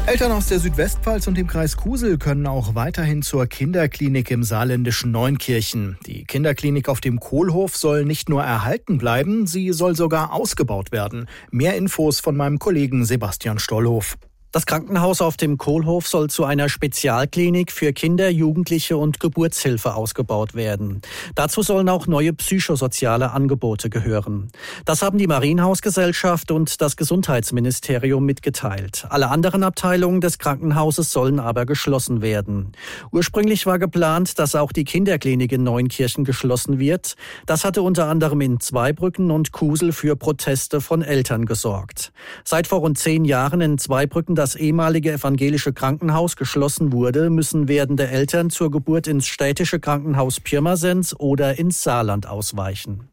Eltern aus der Südwestpfalz und dem Kreis Kusel können auch weiterhin zur Kinderklinik im saarländischen Neunkirchen. Die Kinderklinik auf dem Kohlhof soll nicht nur erhalten bleiben, sie soll sogar ausgebaut werden. Mehr Infos von meinem Kollegen Sebastian Stollhof. Das Krankenhaus auf dem Kohlhof soll zu einer Spezialklinik für Kinder, Jugendliche und Geburtshilfe ausgebaut werden. Dazu sollen auch neue psychosoziale Angebote gehören. Das haben die Marienhausgesellschaft und das Gesundheitsministerium mitgeteilt. Alle anderen Abteilungen des Krankenhauses sollen aber geschlossen werden. Ursprünglich war geplant, dass auch die Kinderklinik in Neunkirchen geschlossen wird. Das hatte unter anderem in Zweibrücken und Kusel für Proteste von Eltern gesorgt. Seit vor rund 10 Jahren in Zweibrücken das ehemalige evangelische Krankenhaus geschlossen wurde, müssen werdende Eltern zur Geburt ins städtische Krankenhaus Pirmasens oder ins Saarland ausweichen.